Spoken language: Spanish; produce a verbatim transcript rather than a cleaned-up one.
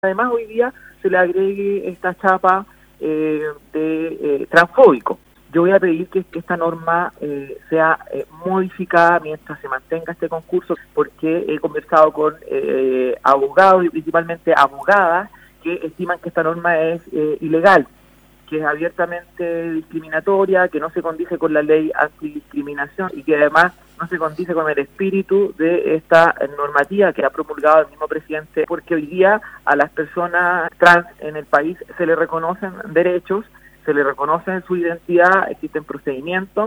Además, hoy día se le agregue esta chapa eh, de eh, transfóbico. Yo voy a pedir que, que esta norma eh, sea eh, modificada mientras se mantenga este concurso, porque he conversado con eh, abogados y principalmente abogadas que estiman que esta norma es eh, ilegal, que es abiertamente discriminatoria, que no se condice con la ley antidiscriminación y que además no se condice con el espíritu de esta normativa que ha promulgado el mismo presidente, porque hoy día a las personas trans en el país se les reconocen derechos, se les reconoce su identidad, existen procedimientos